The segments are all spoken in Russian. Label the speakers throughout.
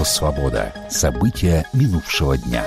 Speaker 1: Радио «Свобода». События минувшего дня.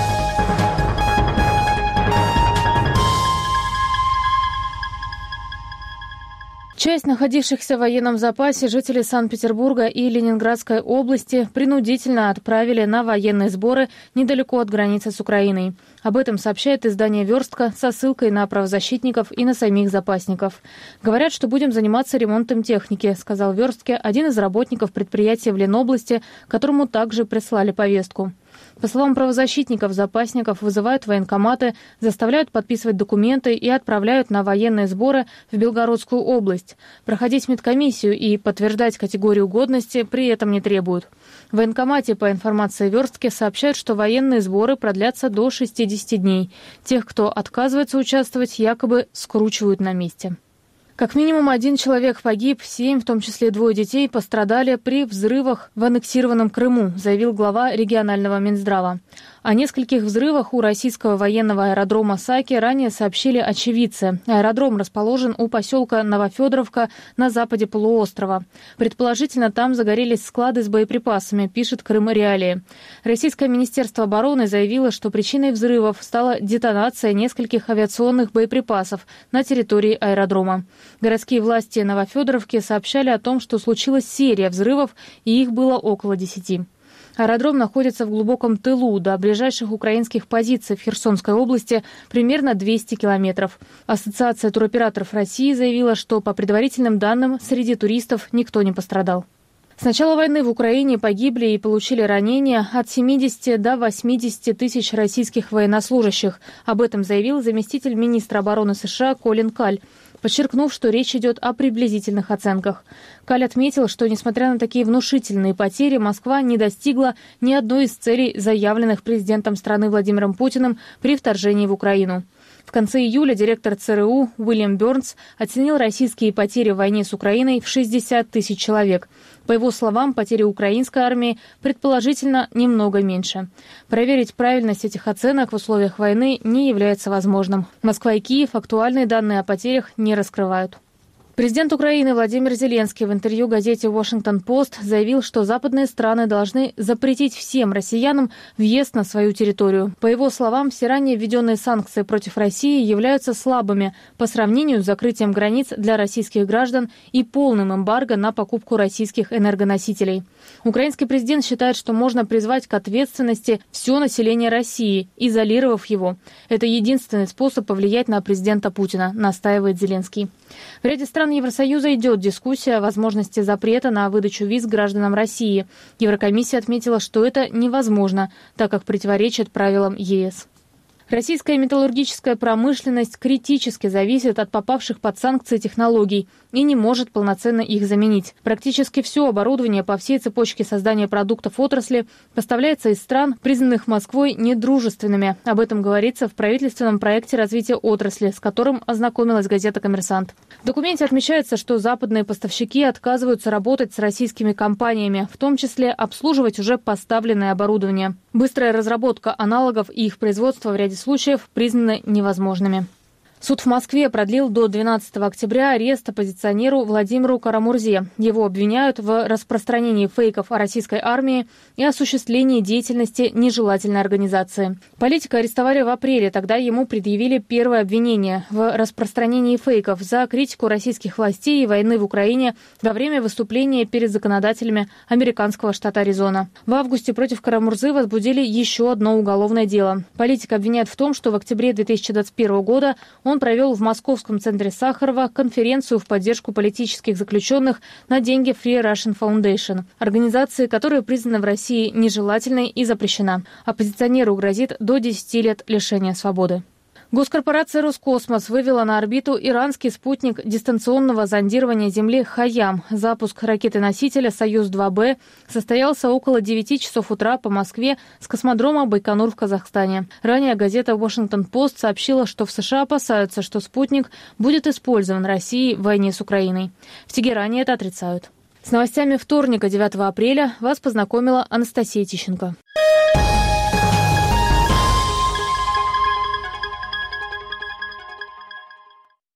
Speaker 2: Часть находившихся в военном запасе жителей Санкт-Петербурга и Ленинградской области принудительно отправили на военные сборы недалеко от границы с Украиной. Об этом сообщает издание «Верстка» со ссылкой на правозащитников и на самих запасников. «Говорят, что будем заниматься ремонтом техники», — сказал Верстке один из работников предприятия в Ленобласти, которому также прислали повестку. По словам правозащитников, запасников вызывают в военкоматы, заставляют подписывать документы и отправляют на военные сборы в Белгородскую область. Проходить медкомиссию и подтверждать категорию годности при этом не требуют. В военкомате, по информации Верстки, сообщают, что военные сборы продлятся до 60 дней. Тех, кто отказывается участвовать, якобы скручивают на месте. Как минимум 1 человек погиб, 7, в том числе 2 детей, пострадали при взрывах в аннексированном Крыму, заявил глава регионального Минздрава. О нескольких взрывах у российского военного аэродрома Саки ранее сообщили очевидцы. Аэродром расположен у поселка Новофедоровка на западе полуострова. Предположительно, там загорелись склады с боеприпасами, пишет Крым-Реалии. Российское министерство обороны заявило, что причиной взрывов стала детонация нескольких авиационных боеприпасов на территории аэродрома. Городские власти Новофедоровки сообщали о том, что случилась серия взрывов, и их было около 10. Аэродром находится в глубоком тылу, до ближайших украинских позиций в Херсонской области примерно 200 километров. Ассоциация туроператоров России заявила, что по предварительным данным среди туристов никто не пострадал. С начала войны в Украине погибли и получили ранения от 70 до 80 тысяч российских военнослужащих. Об этом заявил заместитель министра обороны США Колин Каль, подчеркнув, что речь идет о приблизительных оценках. Каль отметил, что, несмотря на такие внушительные потери, Москва не достигла ни одной из целей, заявленных президентом страны Владимиром Путиным при вторжении в Украину. В конце июля директор ЦРУ Уильям Бёрнс оценил российские потери в войне с Украиной в 60 тысяч человек. По его словам, потери украинской армии предположительно немного меньше. Проверить правильность этих оценок в условиях войны не является возможным. Москва и Киев актуальные данные о потерях не раскрывают. Президент Украины Владимир Зеленский в интервью газете «Вашингтон-Пост» заявил, что западные страны должны запретить всем россиянам въезд на свою территорию. По его словам, все ранее введенные санкции против России являются слабыми по сравнению с закрытием границ для российских граждан и полным эмбарго на покупку российских энергоносителей. Украинский президент считает, что можно призвать к ответственности все население России, изолировав его. Это единственный способ повлиять на президента Путина, настаивает Зеленский. В ряде стран Евросоюза идет дискуссия о возможности запрета на выдачу виз гражданам России. Еврокомиссия отметила, что это невозможно, так как противоречит правилам ЕС. Российская металлургическая промышленность критически зависит от попавших под санкции технологий и не может полноценно их заменить. Практически все оборудование по всей цепочке создания продуктов отрасли поставляется из стран, признанных Москвой недружественными. Об этом говорится в правительственном проекте развития отрасли, с которым ознакомилась газета «Коммерсант». В документе отмечается, что западные поставщики отказываются работать с российскими компаниями, в том числе обслуживать уже поставленное оборудование. Быстрая разработка аналогов и их производство в ряде случаев признаны невозможными. Суд в Москве продлил до 12 октября арест оппозиционеру Владимиру Карамурзе. Его обвиняют в распространении фейков о российской армии и осуществлении деятельности нежелательной организации. Политика арестовали в апреле, тогда ему предъявили первое обвинение в распространении фейков за критику российских властей и войны в Украине во время выступления перед законодателями американского штата Аризона. В августе против Карамурзы возбудили еще одно уголовное дело. Политика обвиняет в том, что в октябре 2021 года он провел в московском центре Сахарова конференцию в поддержку политических заключенных на деньги Free Russian Foundation, организации, которая признана в России нежелательной и запрещена. Оппозиционеру грозит до 10 лет лишения свободы. Госкорпорация «Роскосмос» вывела на орбиту иранский спутник дистанционного зондирования Земли «Хайям». Запуск ракеты-носителя «Союз-2Б» состоялся около 9 часов утра по Москве с космодрома Байконур в Казахстане. Ранее газета «Вашингтон-Пост» сообщила, что в США опасаются, что спутник будет использован Россией в войне с Украиной. В Тегеране это отрицают. С новостями вторника, 9 апреля, вас познакомила Анастасия Тищенко.